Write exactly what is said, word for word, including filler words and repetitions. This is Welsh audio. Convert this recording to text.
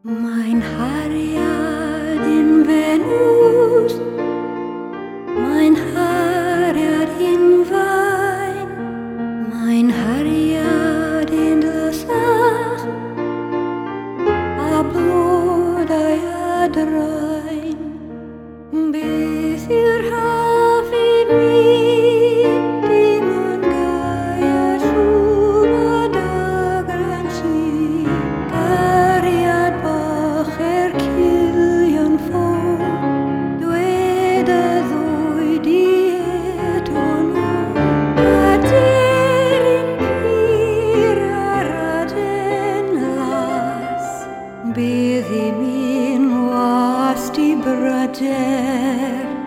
Mein Hariad in Venus, mein Hariad in Wein, mein Hariad in the Sach, a blodau adrein, beth yw'r haf i mi, dim ond gair trwm a dagran si, cariad bach er cilion ffôn, dwed y ddwy di eto nhw, a deryn pyr ar aden las, bydd i mi'n wast i bryder.